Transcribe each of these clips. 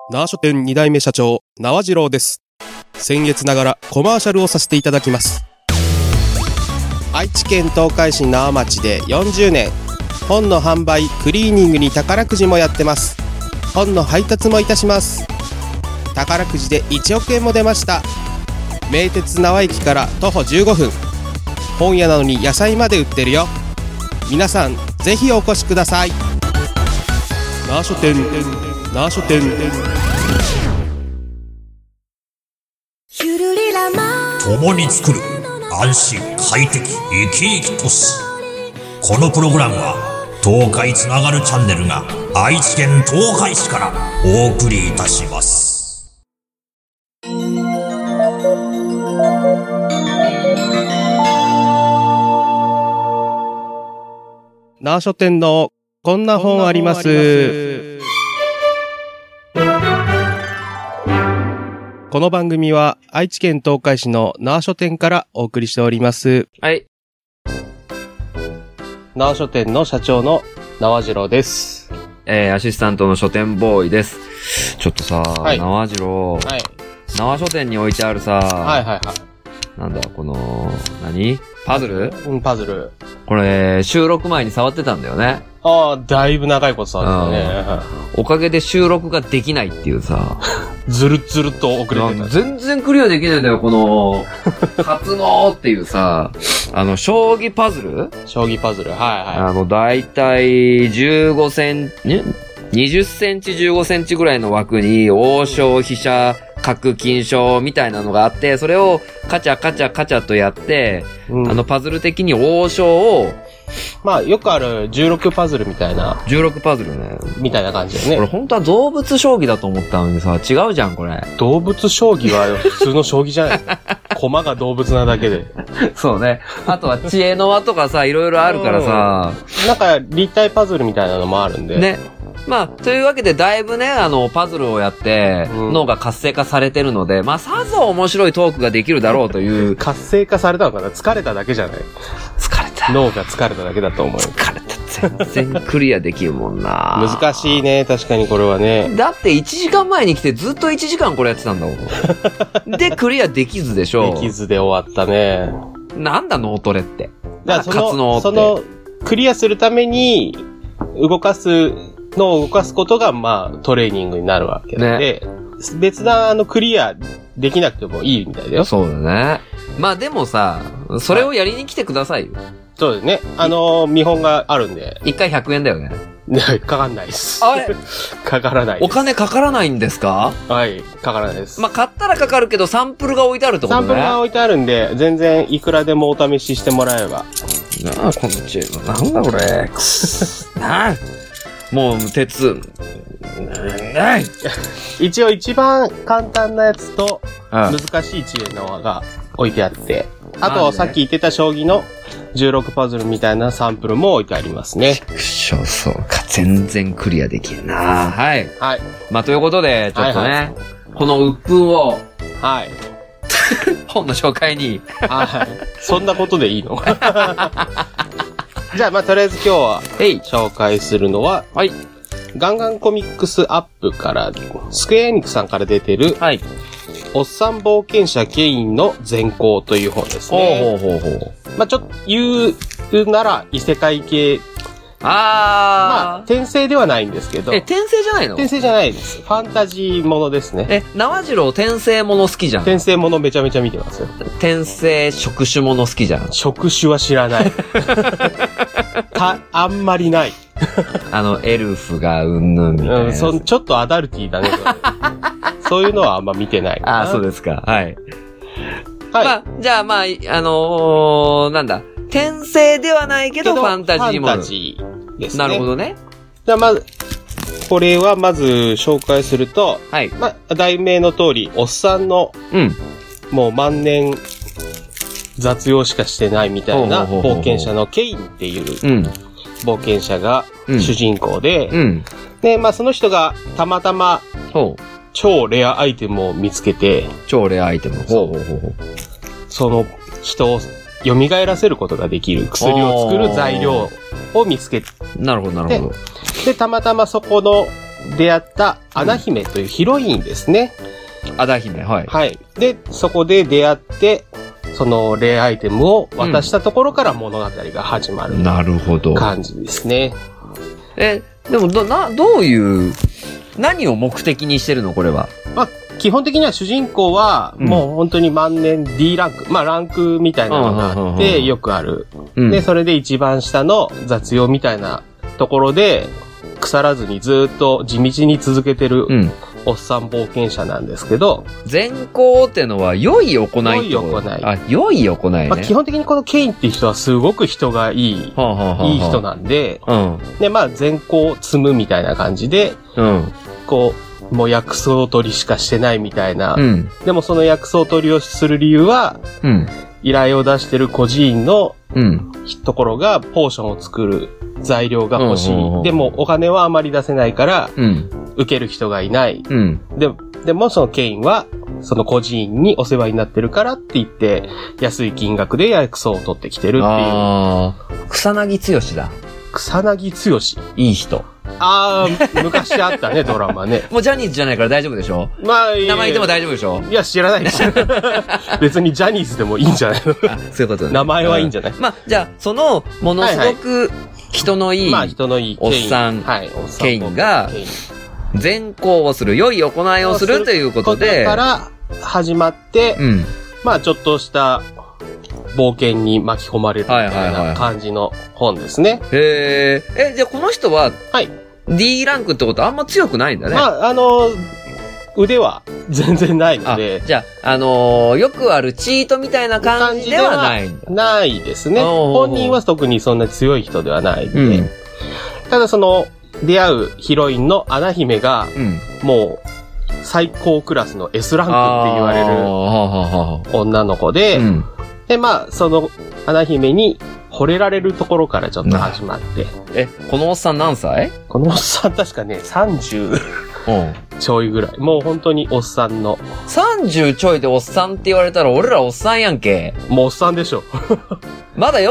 縄書店2代目社長縄次郎です。先月ながらコマーシャルをさせていただきます。愛知県東海市縄町で40年、本の販売クリーニングに宝くじもやってます。本の配達もいたします。宝くじで1億円も出ました。名鉄縄駅から徒歩15分、本屋なのに野菜まで売ってるよ。皆さんぜひお越しください。縄書店、縄書店。 共に作る安心快適生き生き都市。このプログラムは東海つながるチャンネルが愛知県東海市からお送りいたします。 縄書店のこんな本あります。この番組は愛知県東海市の縄書店からお送りしております。 はい。 縄書店の社長の縄次郎です。 アシスタントの書店ボーイです。ちょっとさ、 はい、 縄次郎、はい、縄書店に置いてあるさ、 はいはいはい。 なんだ、この、パズル？ パズル。 これ、収録前に触ってたんだよね。 ああ、だいぶ長いこと触ってたね。 おかげで収録ができないっていうさ。 ずるずると遅れてた。 全然クリアできないんだよ、この、活能っていうさ、将棋パズル？ 将棋パズル、はいはい。 だいたい15センチ、20センチ15センチぐらいの枠に、王将、飛車、角、金将みたいなのがあって、それをカチャカチャカチャとやって、パズル的に王将を、 まあ、よくある16パズルみたいな。 16パズルね。 みたいな感じだよね。 これ本当は動物将棋だと思ったのにさ、違うじゃん、これ。 動物将棋は普通の将棋じゃない。駒が動物なだけで。 そうね。あとは知恵の輪とかさ、いろいろあるからさ。 なんか立体パズルみたいなのもあるんで。 ね。まあ、というわけで、だいぶね、パズルをやって、脳が活性化されてるので、まあ、さぞ面白いトークができるだろうという。 活性化されたのかな？疲れただけじゃない？ 疲れた。 脳が疲れただけだと思う。 疲れた。全然クリアできるもんな。 難しいね、確かにこれはね。 だって1時間前に来てずっと1時間これやってたんだもん。で、クリアできずでしょ。 できずで終わったね。 なんだ脳トレって。 だからその、クリアするために、脳を動かすことが、まあ、トレーニングになるわけで、ね、別な、クリアできなくてもいいみたいだよ。 そうだね。まあでもさ、それをやりに来てくださいよ。 そうですね。見本があるんで。 1回100円だよね。 かかんないです。 あれかからないです。 お金かからないんですか？ はい、かからないです。 まあ、買ったらかかるけど、サンプルが置いてあるってことね。 サンプルが置いてあるんで、全然いくらでもお試ししてもらえば。 なあ、このチーム。なんだこれ。なあ。もう、鉄。 一応一番簡単なやつと、難しい知恵の輪が置いてあって、あと、さっき言ってた将棋の16パズルみたいなサンプルも置いてありますね。 そうか。全然クリアできるな。はい。 はい。 まあ、ということで、ちょっとね、はいはい、この鬱憤を、 はい。 本の紹介に。 はい。そんなことでいいの？じゃあ、まあ、とりあえず今日は、紹介するのは、はい。ガンガンコミックスアップから、スクエアエニックスさんから出てる、はい。おっさん冒険者ケインの全行という本ですね。ほう。まあ、ちょっと言うなら異世界系。まあ、転生ではないんですけど。 転生じゃないの？ 転生じゃないです。ファンタジーものですね。 縄次郎転生もの好きじゃん。 転生ものめちゃめちゃ見てますよ。 転生触手もの好きじゃん。 触手は知らない。あんまりない。 エルフがうんぬんみたいな。 ちょっとアダルティーだね。そういうのはあんま見てない。 ああ、そうですか。はい。はい。まあ、じゃあまあ、なんだ。転生ではないけど、ファンタジーもの。 ファンタジーですね。 なるほどね。 じゃあまず、これはまず紹介すると、はい。まあ、題名の通り、おっさんの、もう万年雑用しかしてないみたいな冒険者のケインっていう、冒険者が主人公で、で、まあその人がたまたま、超レアアイテムを見つけて、 超レアアイテム。 その人を蘇らせることができる薬を作る材料を見つけて、 なるほど。 で、たまたまそこの出会った穴姫というヒロインですね。 穴姫、はい。 はい。で、そこで出会って、その霊アイテムを渡したところから物語が始まる。 なるほど。 感じですね。 でもどういう、何を目的にしてるのこれは。 まあ、基本的には主人公は、もう本当に万年 D ランク。まあ、ランクみたいなのがあって、よくある。で、それで一番下の雑用みたいなところで、腐らずにずっと地道に続けてる、おっさん冒険者なんですけど。 善行ってのは良い行いってこと。 良い行い。 あ、良い行いね。 まあ、基本的にこのケインっていう人はすごく人がいい、いい人なんで、で、まあ、善行を積むみたいな感じで、こう、もう薬草取りしかしてないみたいな。でもその薬草取りをする理由は、依頼を出してる孤児院のところがポーションを作る材料が欲しい。でもお金はあまり出せないから、受ける人がいない。でもそのケインは、その孤児院にお世話になってるからって言って、安い金額で薬草を取ってきてるっていう。 草薙剛だ。 草薙剛。 いい人。 昔あったね、ドラマね。 もうジャニーズじゃないから大丈夫でしょ？まあ、名前言っても大丈夫でしょ？ いや、知らないです。別にジャニーズでもいいんじゃないの？ そういうことね。 名前はいいんじゃない？ まあ、じゃあ、その、ものすごく人のいい、おっさん、ケインが、善行をする、良い行いをするということで、 から始まって、まあ、ちょっとした冒険に巻き込まれるみたいな感じの本ですね。 じゃあこの人は、D ランクってことあんま強くないんだね。 まあ、腕は全然ないので。 じゃあ、よくあるチートみたいな感じではないんだ。 ないですね。本人は特にそんな強い人ではないので。ただその、出会うヒロインの穴姫が、もう、最高クラスの S ランクって言われる女の子で、で、まあ、その穴姫に惚れられるところからちょっと始まって。 このおっさん何歳？ このおっさん確かね、30ちょいぐらい。もう本当におっさんの。 30ちょいでおっさんって言われたら俺らおっさんやんけ。 もうおっさんでしょ。 まだ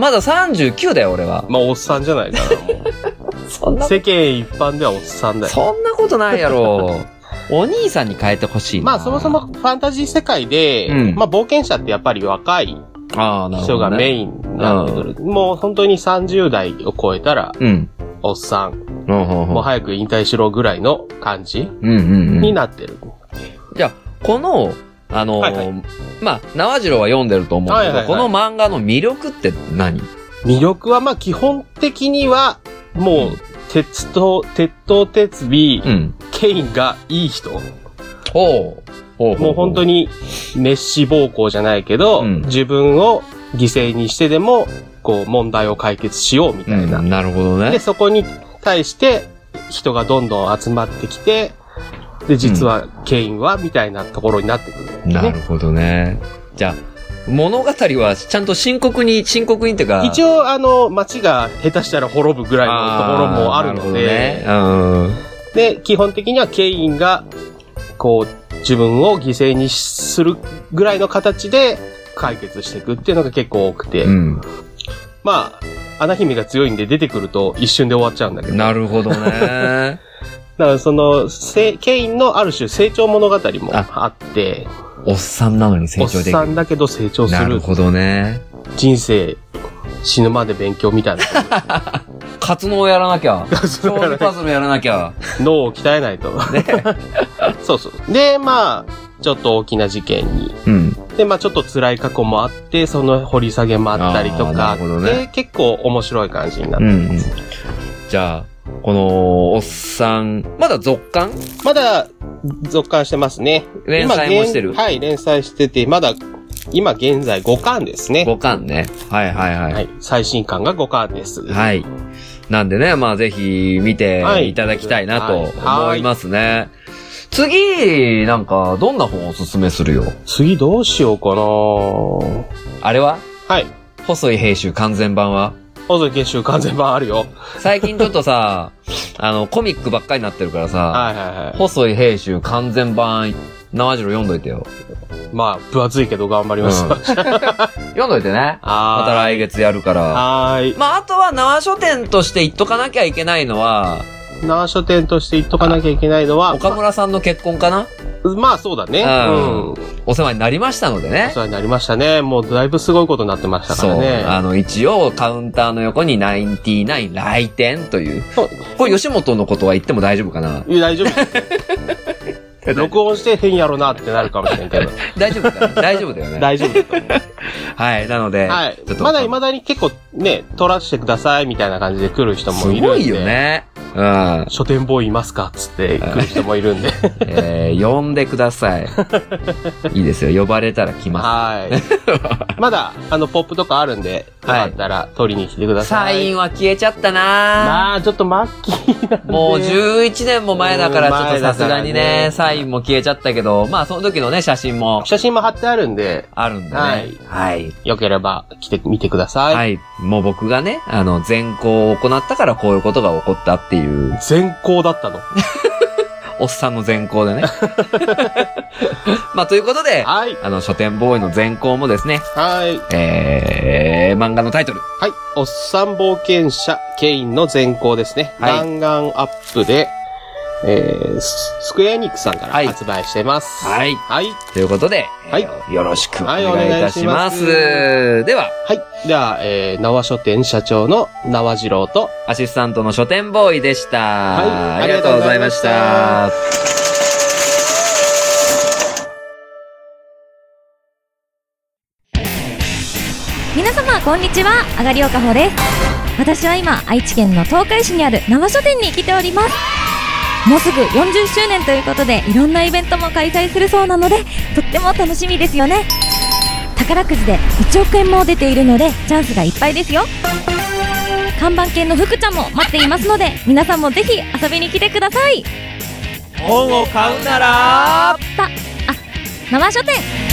39だよ俺は。 まあおっさんじゃないかな、もう。そんな世間一般ではおっさんだよ。 そんなことないやろ。お兄さんに変えてほしいな。 まあそもそもファンタジー世界で、まあ冒険者ってやっぱり若い人がメインになってくる。もう本当に30代を超えたら、おっさん、もう早く引退しろぐらいの感じになってる。 じゃあ、この、まあ、縄次郎は読んでると思うけど、この漫画の魅力って何？ 魅力はまあ基本的には、もう、鉄頭鉄尾、ケインがいい人。もう本当に、熱死暴行じゃないけど、自分を犠牲にしてでも、こう、問題を解決しようみたいな。 なるほどね。 で、そこに対して、人がどんどん集まってきて、で、実は、ケインは、みたいなところになってくる、 なるほどね。じゃあ、物語はちゃんと深刻にっていうか。 一応、街が下手したら滅ぶぐらいのところもあるので、で、基本的にはケインが、こう、自分を犠牲にするぐらいの形で解決していくっていうのが結構多くて、まあ、穴姫が強いんで出てくると一瞬で終わっちゃうんだけど。 なるほどね。 だからその、ケインのある種成長物語もあって、 おっさんなのに成長できる。 おっさんだけど成長する。 なるほどね。 人生、死ぬまで勉強みたいな。 活動をやらなきゃ。将棋パズルやらなきゃ。 脳を鍛えないと。ね、そうそう。で、まあ、ちょっと大きな事件に。で、まあちょっと辛い過去もあって、その掘り下げもあったりとか、で、結構面白い感じになってます。 じゃあ、この、おっさん、まだ続刊？ まだ、続刊してますね。 連載もしてる？ はい、連載してて、まだ、今現在5巻ですね。 5巻ね。はい。 最新巻が5巻です。 はい。なんでね、まあぜひ見ていただきたいなと思いますね。次、なんか、どんな本をおすすめするよ？ 次どうしようかな。 あれは？ はい。 細井兵衆完全版は？ 細井兵衆完全版あるよ。 最近ちょっとさ、コミックばっかりになってるからさ、細井兵衆完全版、縄次郎読んどいてよ。 まあ、分厚いけど頑張ります。 読んどいてね。また来月やるから。まあ、あとは縄書店として言っとかなきゃいけないのは、 縄書店として言っとかなきゃいけないのは、 岡村さんの結婚かな？ まあそうだね。 お世話になりましたのでね。 お世話になりましたね。もうだいぶすごいことになってましたからね。 そう。一応カウンターの横に99来店という。これ吉本のことは言っても大丈夫かな？ いや、大丈夫。録音して変やろなってなるかもしれんけど。 大丈夫かな？大丈夫だよね。 大丈夫だと思う。 はい。なので、 はい。まだ未だに結構ね、撮らせてくださいみたいな感じで来る人もいるんで。 すごいよね。うん。 書店ボーイいますかつって来る人もいるんで。 呼んでください。いいですよ。呼ばれたら来ます。 はい。まだ、ポップとかあるんで、よかったら取りに来てください。 サインは消えちゃったなまあ、ちょっと末期なんで。 もう11年も前だからちょっとさすがにね、サインも消えちゃったけど、まあその時のね、写真も貼ってあるんで。 あるんでね。はい。はい。 よければ来てみてください。 はい。もう僕がね、善行を行ったからこういうことが起こったっていう。 善行だったのおっさんの善行でね。まあ、ということで、 はい。 書店ボーイの善行もですね。 はい。 漫画のタイトル。 はい。おっさん冒険者、ケインの善行ですね。はい。ガンガンアップで、スクエアエニックスさんから発売してます。 はい。 はい。 ということで、 はい。 よろしくお願いいたします。では。 はい。では、縄書店社長の縄次郎と、 アシスタントの書店ボーイでした。 はい。 ありがとうございました。 皆様、こんにちは。あがりおかほです。私は今、愛知県の東海市にある縄書店に来ております。もうすぐ40周年ということで、いろんなイベントも開催するそうなので、とっても楽しみですよね。宝くじで1億円も出ているので、チャンスがいっぱいですよ。看板犬の福ちゃんも待っていますので、皆さんもぜひ遊びに来てください。 本を買うなら縄書店。